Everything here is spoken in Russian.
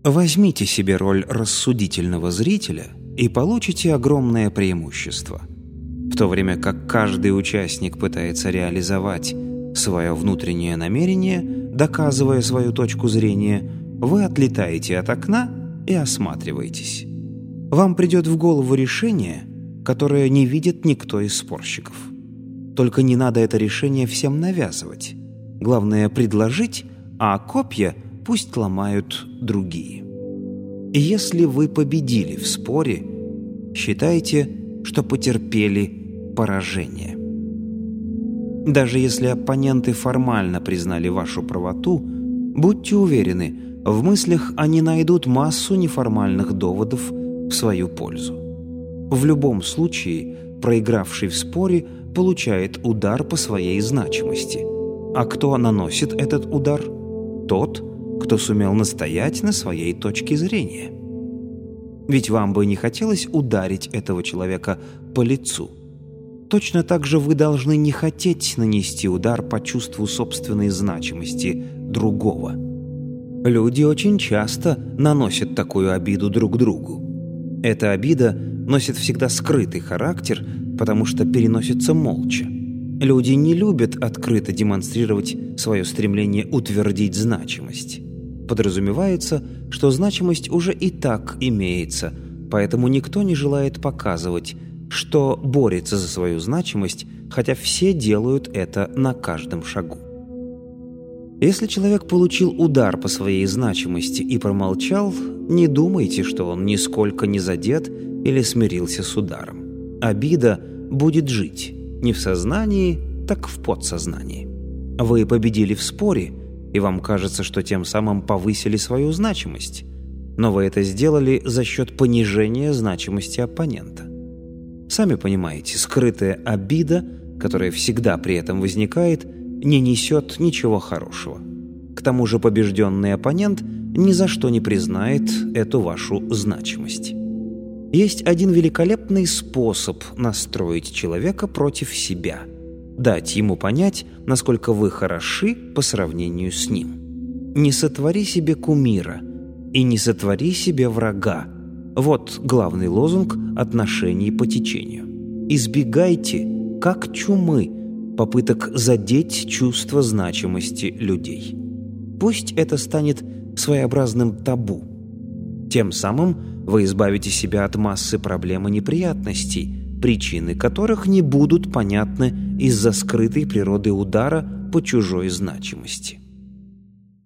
Возьмите себе роль рассудительного зрителя и получите огромное преимущество. В то время как каждый участник пытается реализовать свое внутреннее намерение, доказывая свою точку зрения, вы отлетаете от окна и осматриваетесь. Вам придет в голову решение, которое не видит никто из спорщиков. Только не надо это решение всем навязывать. Главное — предложить, а копья пусть ломают другие. И если вы победили в споре, считайте, что потерпели поражение. Даже если оппоненты формально признали вашу правоту, будьте уверены, в мыслях они найдут массу неформальных доводов в свою пользу. В любом случае, проигравший в споре получает удар по своей значимости. А кто наносит этот удар? Тот, кто сумел настоять на своей точке зрения. Ведь вам бы не хотелось ударить этого человека по лицу. Точно так же вы должны не хотеть нанести удар по чувству собственной значимости другого. Люди очень часто наносят такую обиду друг другу. Эта обида носит всегда скрытый характер, потому что переносится молча. Люди не любят открыто демонстрировать свое стремление утвердить значимость. Подразумевается, что значимость уже и так имеется, поэтому никто не желает показывать, что борется за свою значимость, хотя все делают это на каждом шагу. Если человек получил удар по своей значимости и промолчал, не думайте, что он нисколько не задет или смирился с ударом. Обида будет жить не в сознании, так в подсознании. Вы победили в споре, и вам кажется, что тем самым повысили свою значимость, но вы это сделали за счет понижения значимости оппонента. Сами понимаете, скрытая обида, которая всегда при этом возникает, не несет ничего хорошего. К тому же побежденный оппонент ни за что не признает эту вашу значимость. Есть один великолепный способ настроить человека против себя, дать ему понять, насколько вы хороши по сравнению с ним. Не сотвори себе кумира и не сотвори себе врага. Вот главный лозунг отношений по течению. Избегайте, как чумы, попыток задеть чувство значимости людей. Пусть это станет своеобразным табу. Тем самым вы избавите себя от массы проблем и неприятностей, причины которых не будут понятны из-за скрытой природы удара по чужой значимости.